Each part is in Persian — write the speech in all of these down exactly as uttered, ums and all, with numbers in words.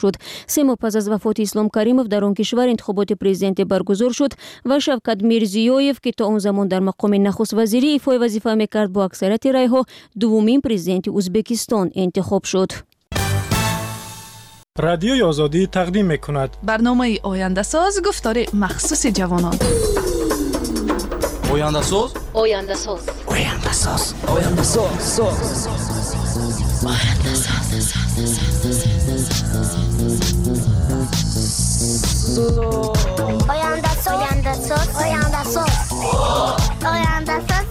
شد. سه ماه پس از وفات اسلام کریمов در آن کشور انتخابات پرزیدنتی برگزار شد و شوکت میرزیویف که تا آن زمان در مقام نخست وزیری ایفای وظیفه میکرد با اکثریت رایها دومین پرزیدنت ازبکستان انتخاب شد. رادیوی آزادی تقدیم میکند برنامه آینده ساز گفتار مخصوص جوانان. آینده ساز آینده ساز آینده ساز آینده ساز آینده ساز آینده ساز آینده ساز آینده ساز آینده ساز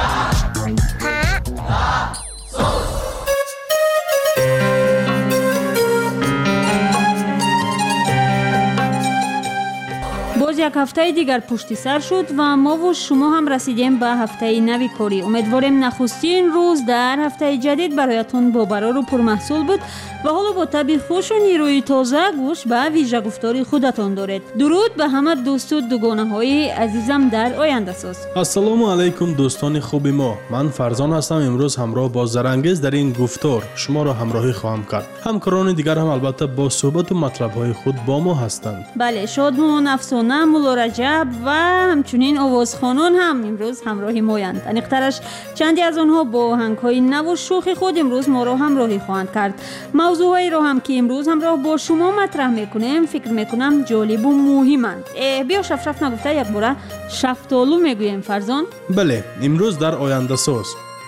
باز یک هفته دیگر پشت سر شد و ما و شما هم رسیدیم به هفته نوی کاری. امیدواریم نخستین روز در هفته جدید برایتون با برار و پرمحصول بود و حالا با طبع خوش و نیروی تازه گوش به ویژه گفتاری خودتان دارید. درود به همه دوست و دوگانه های عزیزم در آینده ساز. السلام علیکم دوستان خوبی ما. من فرزان هستم. امروز همراه با زرانگیز در این گفتار شما را همراهی خواهم کرد. همکاران دیگر هم البته با صحبت و مطلب های خود با ما هستند. بله، شادمان، افسانه، مولا رجب و همچنین آوازخوانان هم امروز همراهی مایند. انیقترش چندی از آنها با آهنگ‌های نو و شوخ خود امروز ما را همراهی خواهند کرد. موضوعی را هم که امروز همراه با شما مطرح میکنیم فکر میکنم جالب و مهمند. بیا شفشف نگفته یک باره شفتالو میگویم فرزان. بله، امروز در آینده ساز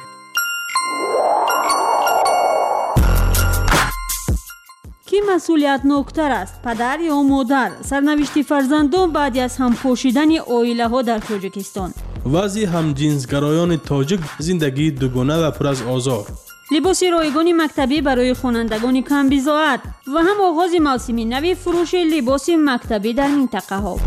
کی مسئولیت نکتر است، پدر یا مادر؟ سرنوشت فرزندان بعد از هم پوشیدن عائله ها در تاجیکستان. وضع همجنسگرایان تاجیک زندگی دوگانه و پر از آزار. لباس رایگان مکتبی برای خوانندگان کم بضاعت و هم آغاز موسم نوی فروش لباس مکتبی در منطقه ها.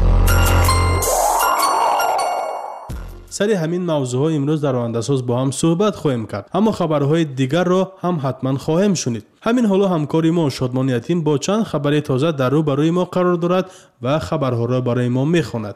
سر همین موضوع ها امروز در آینده ساز با هم صحبت خواهیم کرد، اما خبرهای دیگر را هم حتما خواهیم شنید. همین حالا همکاری ما شادمان یتیم با چند خبر تازه در رو برای ما قرار دارد و خبرها را برای ما میخواند.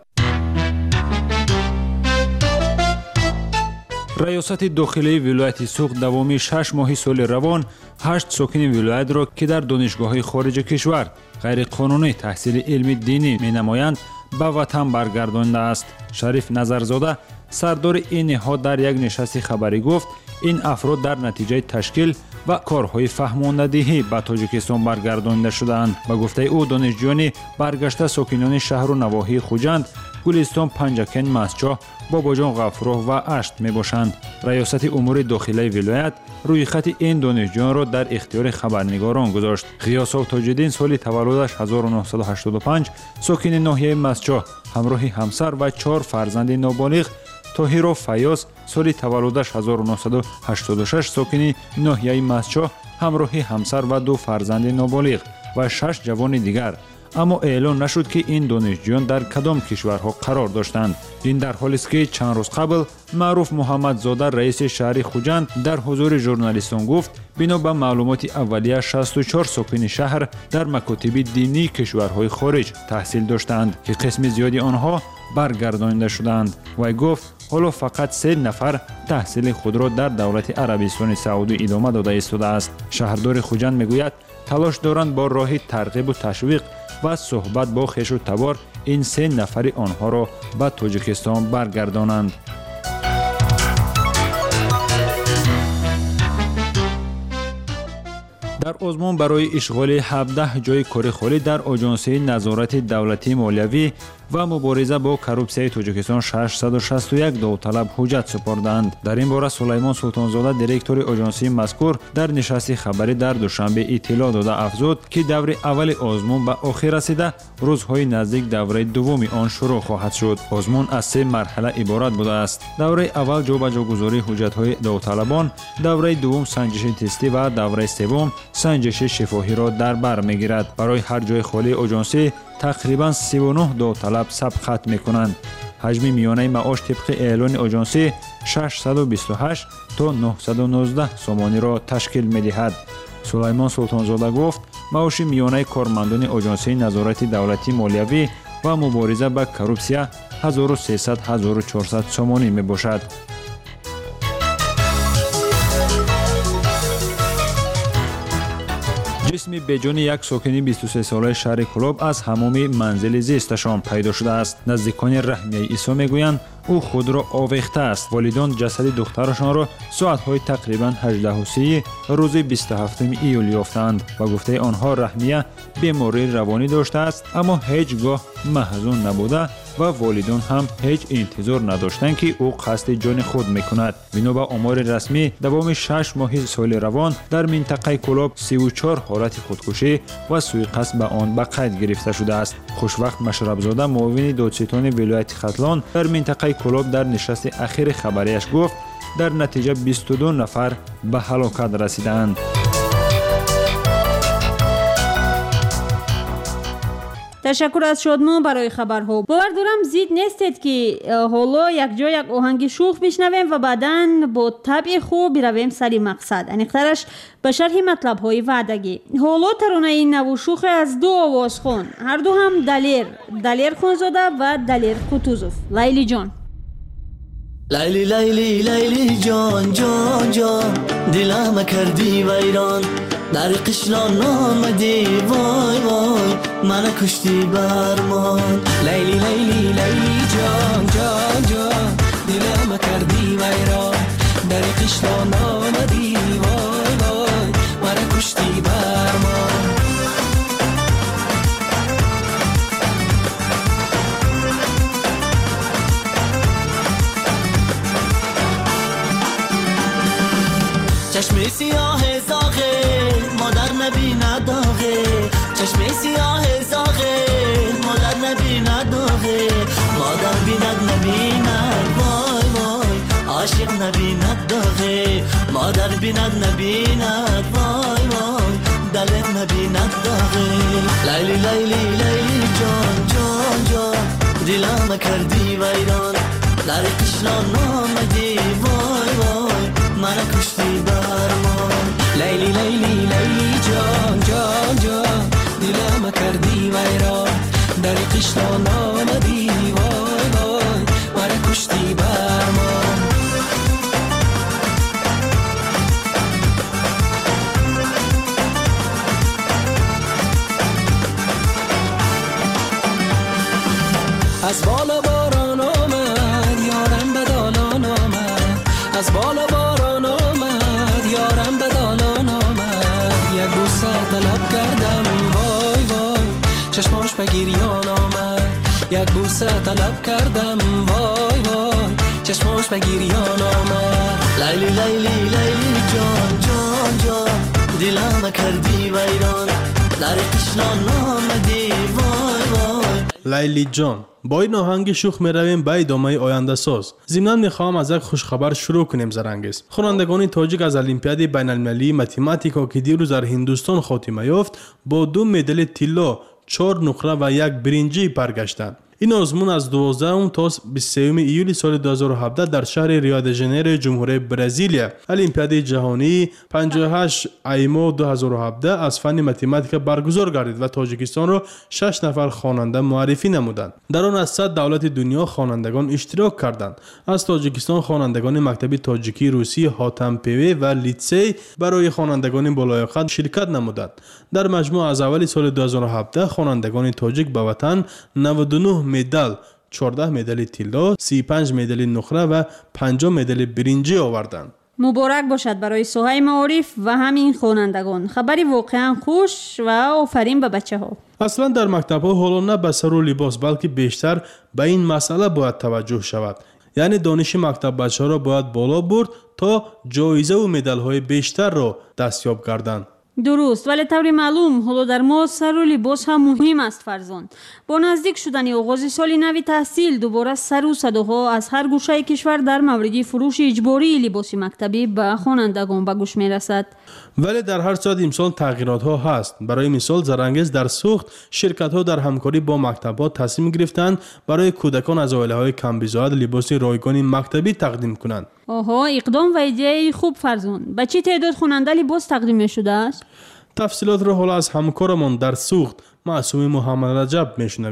ریاست داخلی ولایت سوق دوامی شش ماه سال روان هشت ساکن ولایت را که در دانشگاه‌های خارج کشور غیر قانونی تحصیل علمی دینی می‌نمایند به وطن برگردانده است. شریف نظرزاده سردار این نهاد در یک نشست خبری گفت این افراد در نتیجه تشکیل و کارهای فهماندهی به تاجیکستان برگردانده شدند. با گفته او دانشجویان برگشته ساکنان شهر و نواحی خوجند، گلستان، پنجکن، مسچاه، باباجان، غفراه و اشت می باشند. ریاست امور داخلی ولایت روی خط این دانشجویان را در اختیار خبرنگاران گذاشت. غیاث تاج‌الدین سال تولدش هزار و نهصد و هشتاد و پنج، ساکن ناحیه مسچاه، همراه همسر و چهار فرزند نابالغ. طاهر فیاض سال تولدش هزار و نهصد و هشتاد و شش، ساکن ناحیه مسچاه، همراه همسر و دو فرزند نابالغ و شش جوان دیگر. اما اعلان نشد که این دانشجویان در کدام کشورها قرار داشتند. این در حالی است که چند روز قبل معروف محمدزاده رئیس شهر خوجند در حضور ژورنالیستان گفت بنا به معلومات اولیه شصت و چهار ساکن شهر در مکاتب دینی کشورهای خارج تحصیل داشتند که قسم زیادی آنها برگردانده شدند. وی گفت حالا فقط سه نفر تحصیل خود را در دولت عربستان سعودی ادامه داده ایستاده است. شهردار خوجند میگوید تلاش دارند با راه ترغیب و تشویق و صحبت با خویش و تبار این سه نفر آنها را به تاجیکستان برگردانند. در آزمون برای اشغال هفده جای کار خالی در آژانسی نظارت دولتی مالیوی و مبارزه با کروپسیای تاجیکستان ششصد و شصت و یک داوطلب حجت سپردند. در این باره سلیمان سلطانزاده دیرکتور آژانسی مذکور در نشست خبری در دوشنبه اطلاع داده افزود که دور اول آزمون به آخر رسیده، روزهای نزدیک دوره دوم آن شروع خواهد شد. آزمون از سه مرحله عبارت بوده است. دوره اول جابجاگذاری حجت‌های داوطلبان، دوره دوم سنجش تستی و دوره سوم سنجش شفاهی را در بر میگیرد. برای هر جای خالی آژانسی تقریباً سی و نه داوطلب ثبت خط میکنند. حجم میانه معاش طبق اعلان آژانسی ششصد و بیست و هشت تا نهصد و نوزده سومانی را تشکیل میدهد. سلیمان سلطانزاده گفت معاش میانه کارمندان آژانسی نظارت دولتی مالیوی و مبارزه با کروپسیا هزار و سیصد تا هزار و چهارصد سومانی می باشد. جسمی بجان یک ساکن بیست و سه ساله شهر کلوب از حمام منزل زیستشان پیدا شده است. نزدیکان رحمیه عیسی میگویند او خود را آویخته است. والدان جسد دخترشان را ساعت‌های تقریباً هجده و سی روز بیست و هفتم ایول یافتند و گفته آنها رحمیه بیماری روانی داشته است، اما هیچگاه محزون نبوده و والدان هم هیچ انتظار نداشتند که او قصد جان خود میکند. بنا به آمار رسمی دوام شش ماه سال روان در منطقه کلوب سی و چهار حالت خودکشی و سوءقصد به آن به قید گرفته شده است. خوشوقت مشربزاده معاون دادستان ولایت ختلان در منطقه کلوب در نشست اخیر خبریش گفت در نتیجه بیست و دو نفر به هلاکت رسیدند. تشکر از شادمان برای خبرها. باور دارم زید نیستید که حالا یک جا یک آهنگ شوخ بشنویم و بعداً با طبع خوب برویم سری مقصد. انیخترش به شرح مطلب های وعدگی. حالا ترانه این نو شوخ از دو آوازخوان، هر دو هم دلیر دلیر خونزاده و دلیر کوتوزوف. لیلی جان. لیلی لیلی لیلی جان جان جان دلم کردی ویران، در قشلان آمدی وای وای من کشتی برمان. لیلی لیلی لیلی جان جان جان دلم کردی ویران، در قشلان آمدی وای وای من کشتی برمان. چشم سیاه زاغه مادر نبیند داغه، چشم سیاه زاغه مادر نبیند داغه، مادر بیند نبیند وای وای عاشق نبیند داغه، مادر بیند نبیند وای وای دلت نبیند داغه. لیلی لیلی لیلی جان جان جان دلم کردی ویران، در قشلان آمدی وای وای من کشتی برمان. لیلی لیلی لیلی جان جان جان دلم کردی ویران، در قشلان آمدی وای وای من کشتی برمان. از بالا باران آمد یارم به دالان آمد، از بالا باران آمد یارم به دالان آمد، یک بوسه طلب کردم وای وای چشماش به گریان آمد، یک بوسه طلب کردم وای وای چشماش به گریان آمد. لیلی لیلی لیلی جان جان جان دلم کردی ویران، در قشلان آمدی وای وای. لیلی جان. با این آهنگ شوخ می رویم به ادامه آینده ساز. ضمناً می خواهم از یک خوشخبر شروع کنیم زرنگیز. خوانندگان تاجیک از المپیاد بین المللی متماتیکا که دیروز در هندوستان خاتمه یافت با دو مدال طلا، چهار نقره و یک برنجی برگشتند. این آزمون از دوازدهم تا بیست و سوم ایول سال دو هزار و هفده در شهر ریو د ژانیرو جمهوری برزیل المپیاد جهانی پنجاه و هشت ایما دو هزار و هفده از فن متماتیک برگزار گردید و تاجیکستان را شش نفر خواننده معرفی نمودند. در آن از صد دولت دنیا خوانندگان اشتراک کردند. از تاجیکستان خوانندگان مکتب تاجیکی روسی هاتم پیوی و لیتسی برای خوانندگان بالایقت شرکت نمودند. در مجموع از اول سال دو هزار و هفده خوانندگان تاجیک به وطن نود و نه مدال، چهارده مدال طلا، سی و پنج مدال نقره و پنجاه مدال برنجی آوردند. مبارک باشد برای ساحه معارف و همین خوانندگان. خبری واقعا خوش و آفرین به بچه ها. اصلا در مکتب ها حالا نه به سر و لباس بلکه بیشتر به این مسئله باید توجه شود. یعنی دانش مکتب بچه ها را باید بالا برد تا جایزه و مدال های بیشتر را دستیاب کردند. درست، ولی طور معلوم حالا در ما سر و لباس هم مهم است فرزند. با نزدیک شدن آغاز سال نو تحصیل دوباره سر و صداها از هر گوشه کشور در مورد فروش اجباری لباس مکتبی به خوانندگان به گوش می رسد. ولی در هر صورت امسال تغییرات ها هست. برای مثال زرنگیز در سوخت شرکت ها در همکاری با مکتب ها تصمیم گرفتند برای کودکان از عائله های کم بزاعت لباس رایگان مکتبی تقدیم کنند. آها، اقدام و ایده خوب فرزند. به چه تعداد خواننده لباس تقدیم شده است؟ تفصیلات را حالا از همکارمان در سوخت معصوم محمد رجب میشنویم.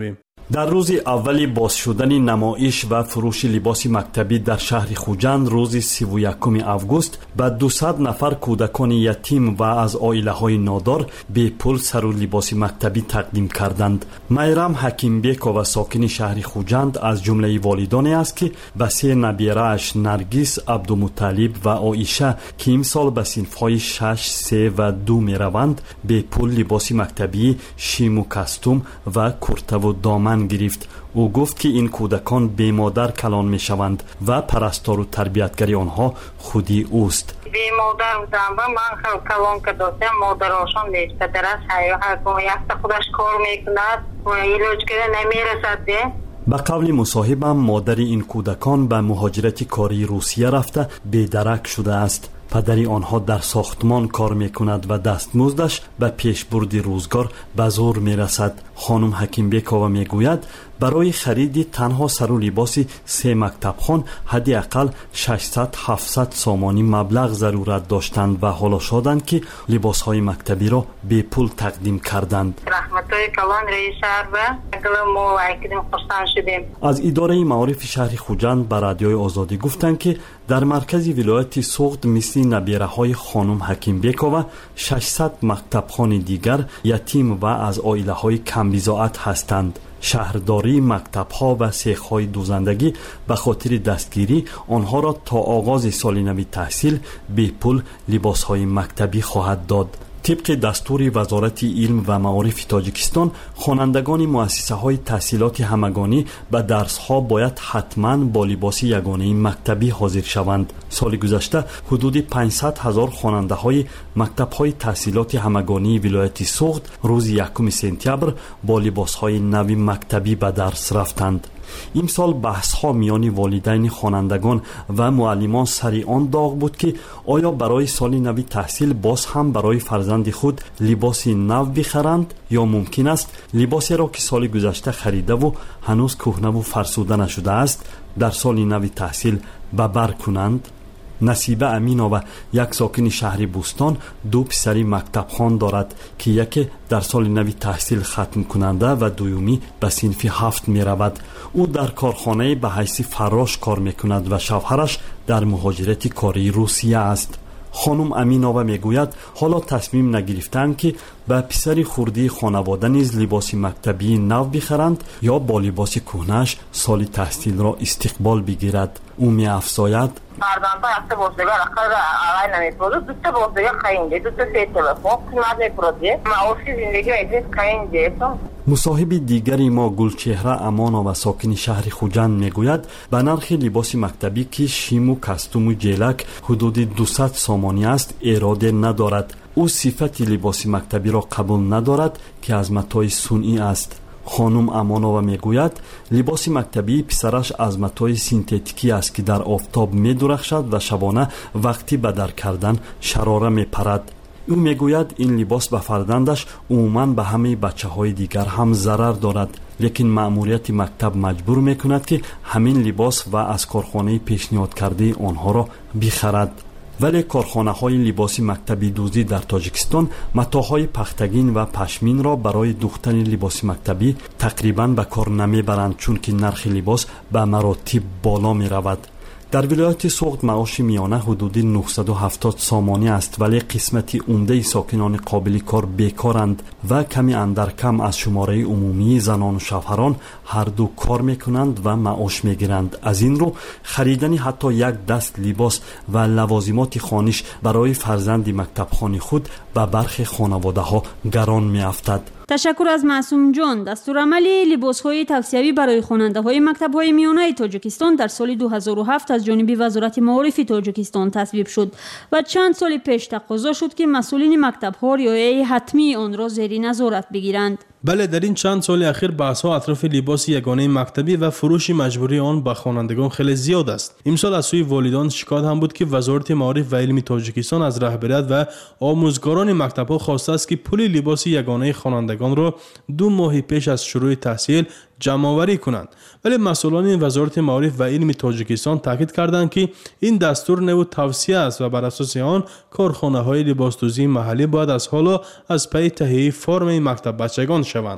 در روز اول باز شدن نمایش و فروش لباس مکتبی در شهر خوجند روز سی و یکم آگوست به دویست نفر کودکان یتیم و از عائله‌های نادار به پول سر و لباس مکتبی تقدیم کردند. میرم حکیمبیکова ساکن شهر خوجند از جمله والدانی است که به سه نبیره‌اش نرگس، عبدالمطلب و عایشه که امسال به صنف‌های شش، سه و دو می‌روند به پول لباس مکتبی، شیم و کاستوم و کرته و دامن گرفت. او گفت که این کودکان بی مادر کلان می شوند و پرستار و تربیتگری آنها خودی اوست. بی مادر بودم و من خیلی کلان که داشتم مادراشان نیست. پدرش حیاه یک خودش کار میکند و ایلوچ که نمیرسد. به قول مصاحبم مادر این کودکان به مهاجرت کاری روسیه رفته بی‌درک شده است. پدری آنها در ساختمان کار می کند و دستمزدش به پیشبرد روزگار به زور می رسد. خانم حکیمبیکова می گوید برای خرید تنها سر و لباس سه مکتبخوان حداقل ششصد هفتصد سامانی مبلغ ضرورت داشتند و حالا شدند که لباس های مکتبی را به پول تقدیم کردند. رحمتای کلان رئیس شهر و ما وکیلیم خوشحال شدیم. از اداره معارف شهر خوجند به رادیوی آزادی گفتند که در مرکز ولایت سوخت مثل نبیره های خانم حکیمبیکова ششصد مکتبخوان دیگر یتیم و از عائله های کم بضاعت هستند. شهرداری مکتب‌ها و سیخ‌های دوزندگی به خاطر دستگیری آنها را تا آغاز سال نو تحصیل به پول لباس‌های مکتبی خواهد داد. طبق دستور وزارت علم و معارف تاجیکستان خوانندگان مؤسسه‌های تحصیلات همگانی به درس‌ها باید حتماً با لباس یگانه مکتبی حاضر شوند. سال گذشته حدود پانصد هزار خواننده‌های مکتب‌های تحصیلات همگانی ولایت سوخت روز یکم سپتامبر با لباس‌های نو مکتبی به درس رفتند. امسال بحث ها میان والدین خوانندگان و معلمان سر آن داغ بود که آیا برای سال نو تحصیل باز هم برای فرزند خود لباس نو بخرند یا ممکن است لباسی را که سال گذشته خریده و هنوز کهنه و فرسوده نشده است در سال نو تحصیل به بر کنند. نصیبه امینова یک ساکن شهر بوستان دو پسری مکتب خوان دارد که یکی در سال نو تحصیل ختم کننده و دومی به صنف هفت می رود. او در کارخانه به حیث فراش کار می کند و شوهرش در مهاجرت کاری روسیه است. خانم امینова می گوید حالا تصمیم نگرفتند که به پسر خردی خانواده نیز لباس مکتبی نو بخرند یا با لباس کهنه‌اش سال تحصیل را استقبال بگیرد. او می افزاید فرزندها هفته بازدگاه اخر آقای نمیپرد دوسته بازدگاه خیلی دوسته سی تلفن قیمت میپردی معاشی زندگی ایدیس خیلی مصاحب دیگری ما گلچهره امانova ساکن شهر خوجند میگوید به نرخ لباس مکتبی که شیم و کاستوم و جلک حدود دویست سامانی است اراده ندارد. او صفت لباس مکتبی را قبول ندارد که از متاع صنعی است. خانم امانова میگوید لباس مکتبی پسرش از متاع سینتتیکی است که در آفتاب میدرخشد و شبانه وقتی به در کردن شراره میپرد. او میگوید این لباس به فرزندش عموماً به همه بچه های دیگر هم ضرر دارد، لیکن مأموریت مکتب مجبور میکند که همین لباس و از کارخانه پیشنهاد کرده آنها را بخرد. ولی کارخانه های لباس مکتبی دوزی در تاجیکستان متاهای پختگین و پشمین را برای دوختن لباس مکتبی تقریباً به کار نمیبرند چون که نرخ لباس به مراتب بالا می رود. در ولایت سوخت معاش میانه حدود نهصد و هفتاد سامانی است ولی قسمت عمده ساکنان قابل کار بیکارند و کمی اندر کم از شماره عمومی زنان و شوهران هر دو کار میکنند و معاش میگیرند. از این رو خریدن حتی یک دست لباس و لوازمات خانش برای فرزند مکتب خانی خود به برخی خانواده ها گران میافتد. تشکر از معصوم جان. دستورالعمل لباس‌های توصیوی برای خواننده‌های مکتب‌های میانه تاجیکستان در سال دو هزار و هفت از جانب وزارت معارف تاجیکستان تصویب شد و چند سال پیش تقاضا شد که مسئولین مکتب‌ها رعایت حتمی آن را زیر نظارت بگیرند. بله، در این چند سال اخیر بحث‌ها اطراف لباس یگانه مکتبی و فروش مجبوری آن به خوانندگان خیلی زیاد است. امسال از سوی والدان شکایت هم بود که وزارت معارف و علم تاجیکستان از رهبریت و آموزگاران مکتب‌ها خواسته است که پول لباس یگانه خوانندگان را دو ماه پیش از شروع تحصیل جمع آوری کنند. ولی مسئولان وزارت معارف و علم تاجیکستان تاکید کردند که این دستور نو توصیه است و بر اساس آن کارخانه‌های لباسدوزی محلی باید از حالا از پی تهیه فرم مکتب بچگان شوند.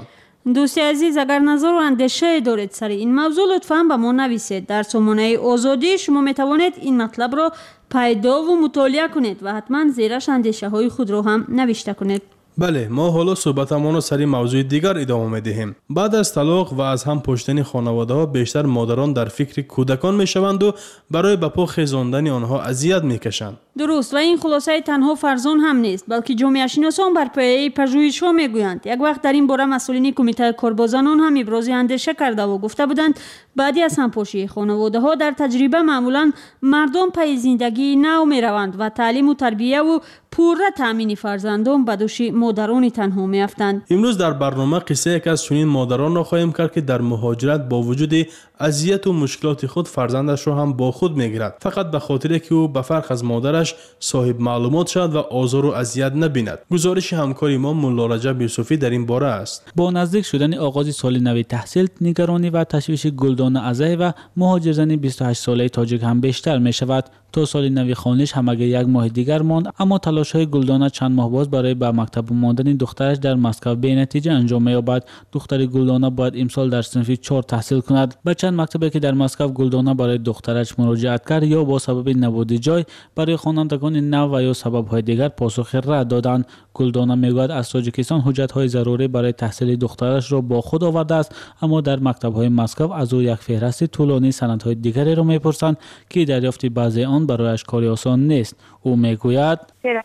دوستی عزیز، اگر نظر و اندیشه دارید سر این موضوع لطفاً به ما نویسید. در سامانه آزادی شما می توانید این مطلب را پیدا و مطالعه کنید و حتما زیرش اندیشه های خود را هم نوشته کنید. بله، ما حالا صحبتمان را سر موضوع دیگر ادامه می‌دهیم. بعد از طلاق و از هم پشتن خانواده‌ها بیشتر مادران در فکر کودکان می‌شوند و برای به پا خیزاندن آنها اذیت می‌کشند. درست، و این خلاصه تنها فرزان هم نیست، بلکه جامعه شناسان بر پایه پژوهش‌ها میگویند. یک وقت در این باره مسئولین کمیته کار با زنان هم ابراز اندیشه کرده و گفته بودند بعدی از همپاشی خانواده‌ها در تجربه معمولاً مردم پی زندگی نو می‌روند و تعلیم و تربیه و پوره تامین فرزندان به دوش مادران تنها می‌افتند. امروز در برنامه قصه یک از چنین مادران را خواهیم کرد که در مهاجرت با وجود اذیت و مشکلات خود فرزندش را هم با خود می‌گیرد، فقط به خاطر که او به فرق از مادرش صاحب معلومات شد و آزار و اذیت نبیند. گزارش همکار ما مولا رجب یوسفی در این باره است. با نزدیک شدن آغاز سال نو تحصیل، نگرانی و تشویش گلدان عزی و مهاجرزن بیست و هشت ساله تاجیک هم بیشتر می شود. تا سال نو خانش هم اگر یک ماه دیگر ماند، اما تلاش های گلدانه چند ماه باز برای به مکتب ماندن دخترش در مسکو به نتیجه انجام می‌یابد. دختر گلدانه باید امسال در صنف چهار تحصیل کند. به چند مکتبی که در مسکو گلدانه برای دخترش مراجعت کرد یا با سبب نبود جای برای خوانندگان نو و یا سبب‌های دیگر پاسخ رد دادند. گلدانه میگوید از تاجیکستان حجت‌های ضروری برای تحصیل دخترش را با خود آورده است، اما در مکتب‌های مسکو از او یک فهرست طولانی سندهای دیگری را می‌پرسند که دریافت بعضی آن برایش کاری آسان نیست. او میگوید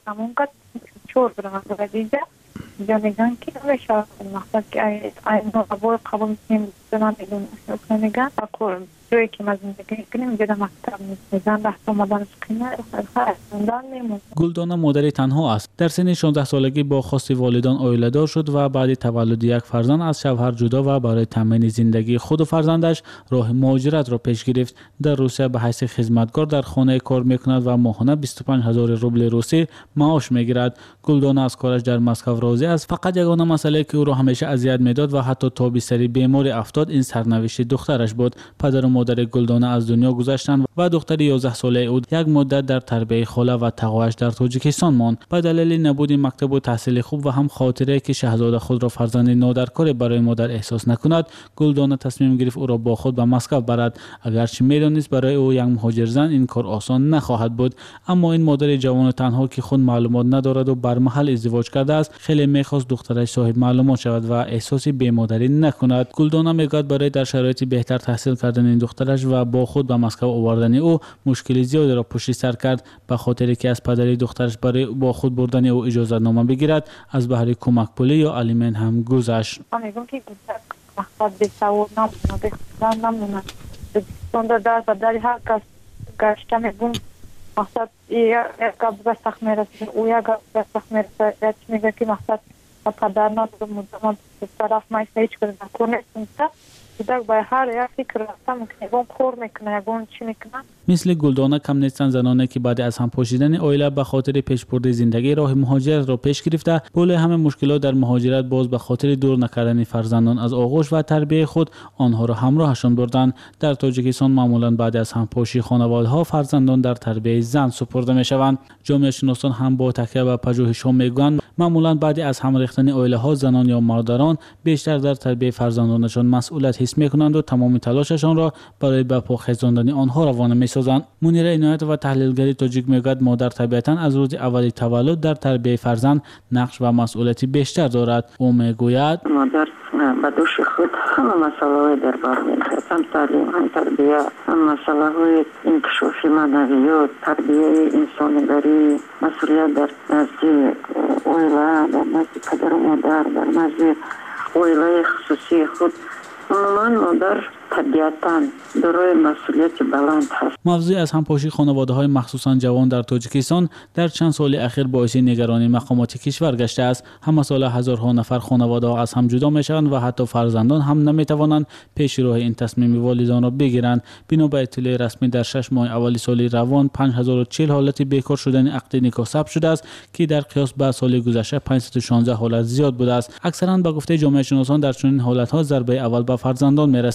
جایی که ما زندگی کنیم اینجا در مکتب نیستن بحث اومدن سکینه خوندن نمون. گلدانه مادری تنها است. در سن شانزده سالگی با خواست والدان عائله‌دار شد و بعد تولد یک فرزند از شوهر جدا و برای تامین زندگی خود و فرزندش راه مهاجرت را پیش گرفت. در روسیه به حیث خدمتگار در خانه کار میکند و ماهانه بیست و پنج هزار روبل روسی معاش میگیرد. گلدانه از کارش در مسکو راضی است. فقط یگانه مسئله که او را همیشه اذیت میداد و حتی تا به سری بیماری افتاد این سرنوشت دخترش بود. پدر و مادر گلدانه از دنیا گذشتند و دختر یازده ساله او یک مدت در تربیت خاله و تقویش در تاجیکستان ماند. به دلیل نبود مکتب و تحصیل خوب و هم خاطره که شاهزاده خود را فرزند نادرکار برای مادر احساس نکند، گلدانه تصمیم گرفت او را با خود به مسکو برد. اگرچه میدانست برای او یک مهاجر زن این کار آسان نخواهد بود، اما این مادر جوان تنها که خود معلومات ندارد و بر محل ازدواج کرده است خیلی میخواست دخترش صاحب معلومات شود و احساس بی‌مادری نکند. گلدانه میگوید برای در شرایط بهتر تحصیل کردن این دخترش و با خود به مسکو آوردن او مشکل زیادی را پشت سر کرد، به خاطر که از پدری دخترش برای با خود بردن او اجازه نامه بگیرد از بهره کمک پولی یا آلیمن هم گذشت. میگم که مقصد به سواد نمونه نمونه سوندا در در هر کس گشته میگم مقصد یک گپ سخت میرسه او یک گپ سخت میرسه میگه که مقصد پدر ندارم مدام طرف مایست هیچ کاری نکنه کودک با هر یک فکر راسته میکنه اون کور میکنه اون چی میکنه. مثل گلدانه کم نیستن زنانه که بعد از هم پاشیدن عائله به خاطر پیشبرد زندگی راه مهاجرت را پیش گرفته بله همه مشکلات در مهاجرت باز به خاطر دور نکردن فرزندان از آغوش و تربیت خود آنها را همراهشان بردند. در تاجیکستان معمولا بعد از هم پاشی خانواده‌ها فرزندان در تربیت زن سپرده میشوند. جامعه شناسان هم با تکیه به پژوهش‌ها میگویند معمولا بعد از هم ریختن عائله‌ها زنان یا مادران بیشتر در تربیت فرزندانشان مسئولیت حس میکنند و تمام تلاششان را برای به پا خیزاندن آنها روانه میسازند. منیر عنایت و تحلیلگری تاجیک میگوید مادر طبیعتا از روز اول تولد در تربیت فرزند نقش و مسئولیتی بیشتر دارد. او میگوید مادر به دوش خود همه مسئله در بر میگیرد، هم تعلیم هم تربیه هم مسئله های انکشافی معنویات تربیه انسانی‌داری مسئولیت در نزد عائله در نزد پدر و مادر در نزد عائله خصوصی خود عموما مادر طبیعتاً دارای مسئولیت بلند هست. موضوع از همپاشی خانواده‌های مخصوصاً جوان در تاجیکستان در چند سال اخیر باعث نگرانی مقامات کشور گشته است. همه سال هزارها نفر خانواده‌ها از هم جدا میشوند و حتی فرزندان هم نمیتوانند پیش راه این تصمیم والدان را بگیرند. بنا به اطلاع رسمی در شش ماه اول سال روان پنج هزار و چهل حالت بیکار شدن عقد نکاح ثبت شده است که در قیاس با سال گذشته پانصد و شانزده حالت زیاد بوده است. اکثرا به گفته جامعه شناسان در چنین حالت‌ها ضربه اول به فرزندان میرسد.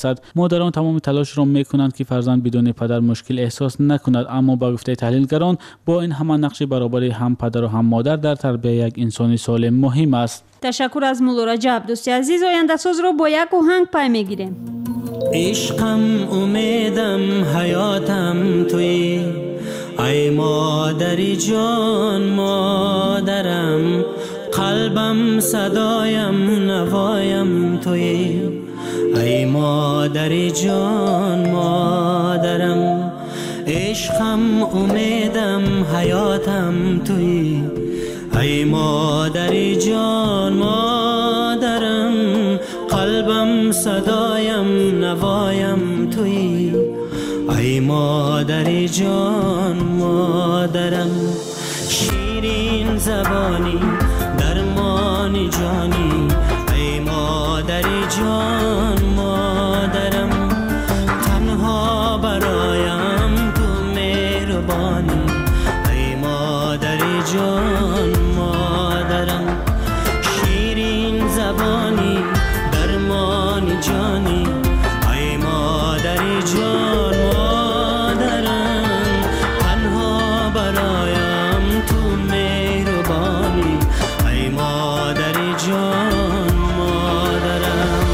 مادران تمام تلاش را میکنند که فرزند بدون پدر مشکل احساس نکند، اما با گفته تحلیلگران با این همان نقش برابری هم پدر و هم مادر در تربیت یک انسان سالم مهم است. تشکر از مولا رجب. دوستی عزیز، آینده ساز رو با یک آهنگ پی میگیریم. عشقم امیدم حیاتم توی، ای مادری جان مادرم، قلبم صدایم نوایم توی، ای مادری جان مادرم. عشقم امیدم حیاتم توی، ای مادری جان مادرم، قلبم صدایم نوایم توی، ای مادری جان مادرم. شیرین زبانی درمانی جانی، ای مادری جان مادرم، تنها برایم تو مهربانی، ای مادری جان مادرم. شیرین زبانی درمانی جانی، ای مادری جان مادرم، تنها برایم تو مهربانی، ای مادری جان مادرم.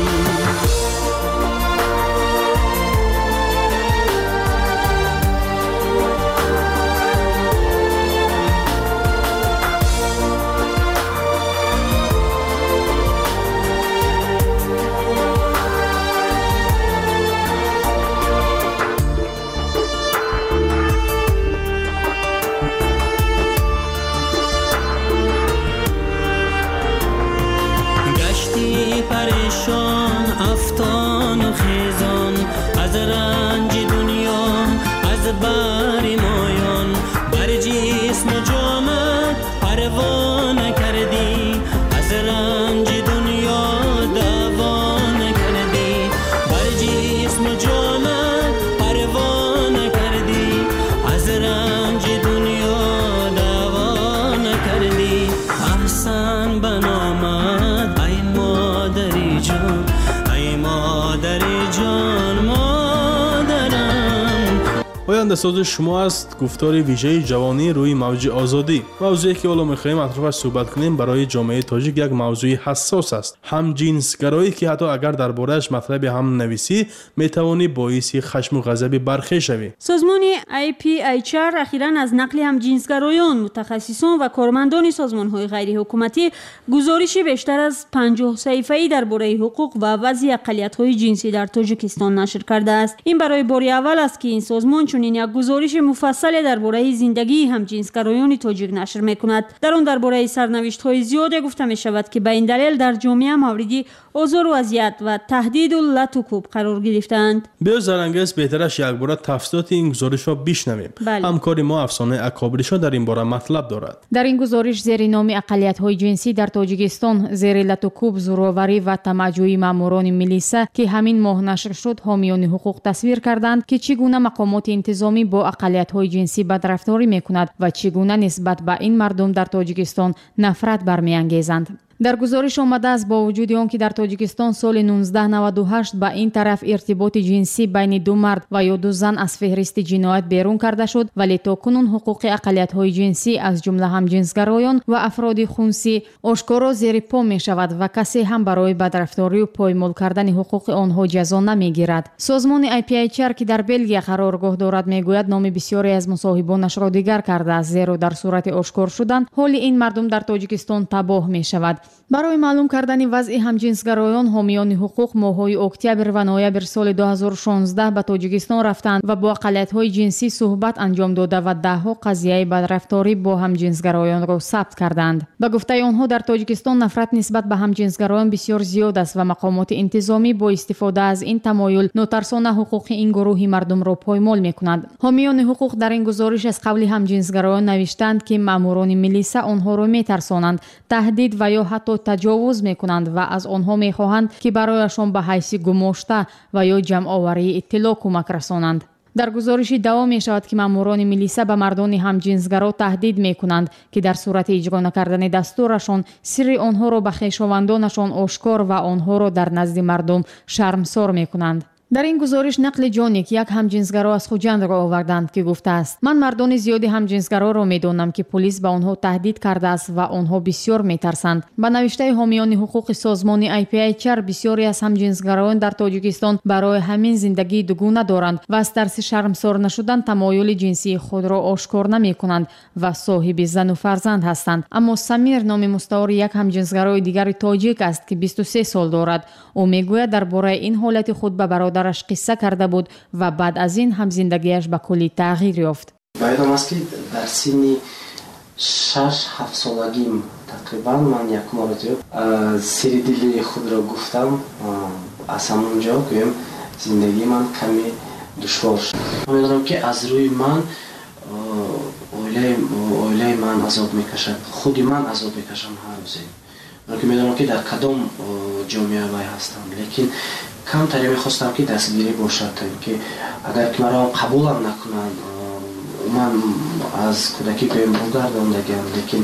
پریشان افتان و خیزان، از رنج دنیا از بر مایان، بر جسم و جامت پروانه کردی، از رنج دنیا دوانه کردی، بر جسم و جامت پروانه کردی، از رنج دنیا دوانه کردی. احسن بنامد ای مادری جان، ای مادری جان مادرم. پاینده ساز شما است گفتار ویژه جوانی روی موج آزادی. موضوعی که حالا می‌خوایم اطرافش صحبت کنیم برای جامعه تاجیک یک موضوع حساس است. هم جنسگرایی که حتی اگر درباره‌اش مطلب هم نویسی میتوانی باعث خشم و غضب برخی شوی. سازمان آی پی ایچ آر اخیراً از نقل هم جنسگرایان، متخصصان و کارمندان سازمان‌های غیر حکومتی گزارشی بیشتر از پنجاه صفحه‌ای درباره حقوق و وضع اقلیت‌های جنسی در تاجیکستان نشر کرده است. این برای بار اول است که این سازمان چنین یک گزارش مفصل درباره زندگی همجنسگرایان تاجیک نشر می‌کند. در آن درباره سرنوشت‌های زیاد گفته می‌شود که به این دلیل در جامعه موردی آزار و اذیت و تهدید و لط و کوب قرار گرفتند. بیا زرنگز بهترش یک بار تفصیلات این گزارش را بشنویم. بله. همکاری ما افسانه اکابریشا در این باره مطلب دارد. در این گزارش زیر نام اقلیت‌های جنسی در تاجیکستان زیر لط و کوب، زورآوری و طمع‌جویی ماموران میلیسا که همین ماه نشر شد حامیان حقوق تصویر کردند که چگونه مقامات انتظامی با اقلیت‌های جنسی بدرفتاری می‌کند و چگونه نسبت به این مردم در تاجیکستان نفرت برمی‌انگیزند. در گزارش آمده است با وجود آنکه در تاجیکستان سال نوزده نود و هشت به این طرف ارتباط جنسی بین دو مرد و یا دو زن از فهرست جنایت بیرون کرده شد، ولی تاکنون حقوق اقلیت‌های جنسی از جمله همجنسگرایان و افراد خنثی آشکارا زیر پا می شود و کسی هم برای بدرفتاری و پایمال کردن حقوق آنها جزا نمیگیرد. سازمان آی پی ایچ آر که در بلژیک قرارگاه دارد میگوید نام بسیاری از مصاحبانش را دیگر کرده است، زیرا در صورت آشکار شدن حال این مردم در تاجیکستان تباه می شود. برای معلوم کردن وضع همجنسگرایان حامیان حقوق ماه‌های اکتبر و نوامبر سال دو هزار و شانزده به تاجیکستان رفتند و با اقلیت‌های جنسی صحبت انجام داده و ده‌ها قضیه بدرفتاری با همجنسگرایان را ثبت کردند. به گفته آنها در تاجیکستان نفرت نسبت به همجنسگرایان بسیار زیاد است و مقامات انتظامی با استفاده از این تمایل ناترسانه حقوق این گروه مردم را پایمال می‌کنند. حامیان حقوق در این گزارش از قبل همجنسگرایان نوشتند که ماموران میلیسا آنها را می‌ترسانند، تهدید و یا حتی تجاوز می‌کنند و از آنها می‌خواهند که برایشان به حیث گماشته و یا جمع آوری اطلاع کمک رسانند. در گزارش دوام می شود که ماموران میلیسا به مردان همجنسگرا تهدید می کنند که در صورت اجرا نکردن دستورشان سر آنها را به خویشاوندانشان آشکار و آنها را در نزد مردم شرمسار می کنند. در این گزارش نقل جانیک یک همجنسگرا از خوجند را آوردند که گفته است: من مردان زیادی همجنسگرا را میدانم که پلیس به آنها تهدید کرده است و آنها بسیار میترسند. با نوشته حامیان حقوق سازمان آی پی ایچ آر، بسیاری از همجنسگرایان در تاجیکستان برای همین زندگی دوگانه دارند و از ترس شرمسار نشدن تمایل جنسی خود را آشکار نمی کنند و صاحب زن و فرزند هستند. اما سمیر نام مستعار یک همجنسگرای دیگر تاجیک است که بیست و سه سال دارد. او میگوید درباره این حالت خود به برادرش قصه کرده بود و بعد از این هم زندگیش به کلی تغییر یافت. یادم است که در سن شش هفت سالگیم تقریبا من یک مرتبه سر دل خود را گفتم. از همونجا گویم زندگی من کمی دشوار شد. میدونم که از روی من اویله من عذاب میکشد، خودی من عذاب میکشم هر روزی. من که میدونم که در کدام جامعه وای هستم، لیکن کمتری میخواستم که دستگیری باشد تا اینکه اگر که مرا قبولم نکنند من از کودکی گویم برگرداندگیم، لیکن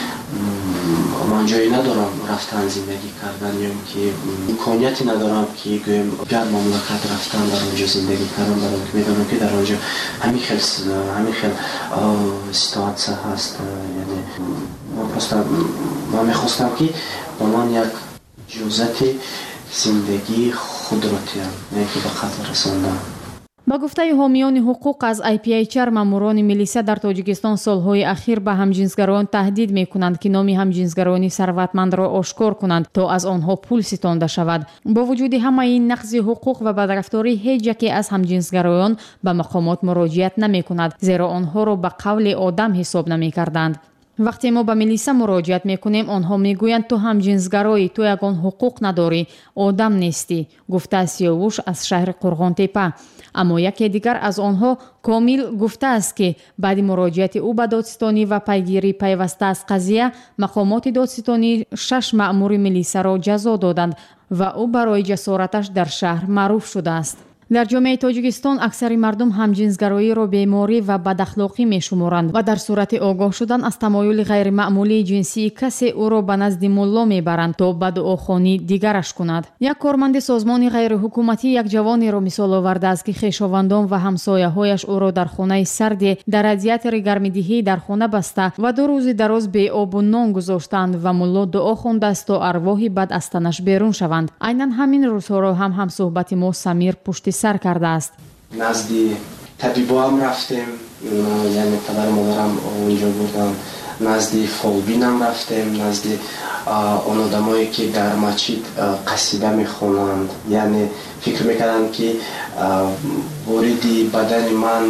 من جایی ندارم رفتن زندگی کردن یا که امکانیتی ندارم که گویم در مملکت رفتن در آنجا زندگی کردن، برای که میدونم که در آنجا همین خیل همین خیل سیتواسیون هست. یعنی من خواستم من میخواستم که با من یک جزء زندگی خود را تیم نه که به خطر رساندم. با گفته حامیان حقوق از آی پی ایچ آر، ماموران ملیسا در تاجیکستان سالهای اخیر به همجنسگرایان تهدید می کنند که نام همجنسگرایان ثروتمند را آشکار کنند تا از آنها پول ستانده شود. با وجود همه این نقض حقوق و بدرفتاری، هیچ یکی از همجنسگرایان به مقامات مراجعت نمی کند، زیرا آنها را به قول آدم حساب نمی کردند. وقتی ما به ملیسا مراجعت میکنیم آنها میگویند تو همجنسگرایی، تو یگان حقوق نداری، آدم نیستی، گفته سیاوش از شهر قرغان تپه. اما یکی دیگر از آنها کامل گفته است که بعد مراجعت او به دادستانی و پیگیری پیوسته از قضیه، مقامات دادستانی شش مأمور ملیسا را جزا دادند و او برای جسارتش در شهر معروف شده است. در جامعه تاجیکستان اکثر مردم همجنسگرایی را بیماری و بداخلاقی میشمارند و در صورت آگاه شدن از تمایل غیر معمولی جنسی کسی او را به نزد ملا میبرند تا به دعاخوانی دیگرش کند. یک کارمند سازمان غیر حکومتی یک جوانی را مثال آورده است که خویشاوندان و همسایه هایش او را در خانه سرد در رادیاتور گرمدهی در خانه بسته و دو روز دراز بی آب و نان گذاشتند و ملا دعا خوانده است تا ارواح بد از تنش بیرون شوند. عیناً همین روزها را هم هم صحبت ما سمیر پشت سر کرده است. نزد طبیبا هم رفتیم، یعنی پدر مادرم اونجا بودم، نزد فالبین هم رفتیم، نزد آن آدمایی که در مسجد قصیده میخونند، یعنی فکر میکردن که وارد بدن من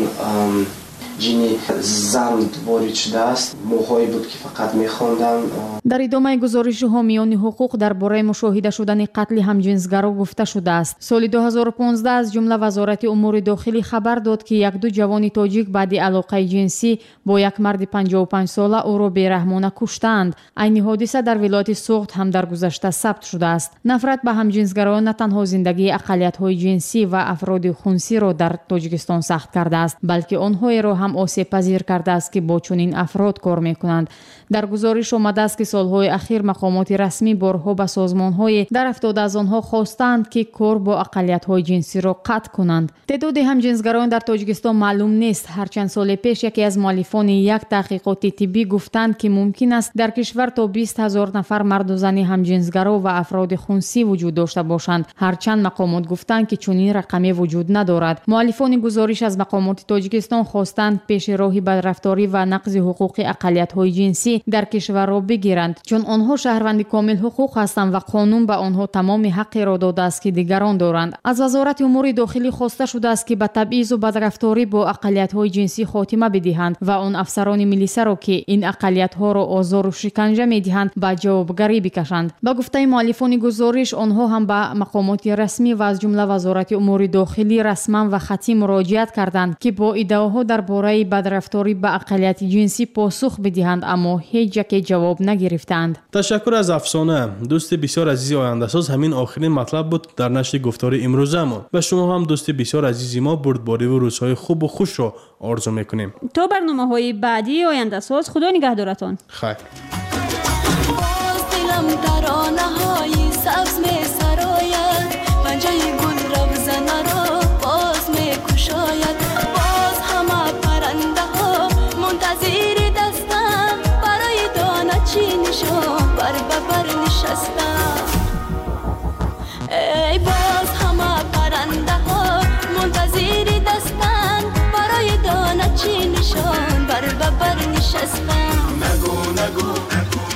جنی زند وارد شده است. موهایی بود که فقط میخوندم. در ادامه گزارش حامیان حقوق درباره مشاهده شدن قتل همجنسگرا گفته شده است: سال دو هزار و پانزده از جمله وزارت امور داخلی خبر داد که یک دو جوان تاجیک بعد علاقه جنسی با یک مرد پنجاه و پنج ساله او را بیرحمانه کشتند. این حادثه در ولایت سوخت هم در گذشته ثبت شده است. نفرت به همجنسگرایان نه تنها زندگی اقلیت‌های جنسی و افراد خونسی را در تاجیکستان سخت کرده است، بلکه آنها را هم آسیب پذیر کرده است که با چنین افراد کار میکنند. در گزارش آمده است که سالهای اخیر مقامات رسمی بارها به سازمانهای در افتاده از آنها خواستند که کار با اقلیت‌های جنسی را قطع کنند. تعداد همجنسگرایان در تاجیکستان معلوم نیست. هر چند سال پیش یکی از مؤلفان یک تحقیقات طبی گفتند که ممکن است در کشور تا بیست هزار نفر مرد و زن همجنسگرا و افراد خونسی وجود داشته باشند. هرچند مقامات گفتند که چنین رقمی وجود ندارد. مؤلفان گزارش از مقامات تاجیکستان خواستند پیش راهی بدرفتاری و نقض حقوق اقلیت‌های جنسی در کشور را بگیرند، چون آنها شهروند کامل حقوق هستند و قانون به آنها تمام حق را داده است که دیگران دارند. از وزارت امور داخلی خواسته شده است که به تبعیض و بدرفتاری با اقلیت‌های جنسی خاتمه بدهند و آن افسران ملیسا را که این اقلیت‌ها را آزار و شکنجه می‌دهند به جوابگری بکشند. با گفته مؤلفان گزارش، آنها هم به مقامات رسمی و از جمله وزارت امور داخلی رسما و خطی مراجعت کردند که با ادعاها درباره بدرفتاری به اقلیت جنسی پاسخ بدهند، اما هیچ یک جواب نگرفتند. تشکر از افسانه. دوست بسیار عزیز آینده ساز، همین آخرین مطلب بود در نشر گفتار امروزمون و شما هم دوست بسیار عزیز ما بردباری و روزهای خوب و خوش را آرزو میکنیم. تا برنامه‌های بعدی آینده ساز، خدا نگهدارتان. خیر. دلم ترانه‌های سبز می‌سراید، پنجه گل رو بزن چی نشان بر ببر نشستم. نگو نگو نگو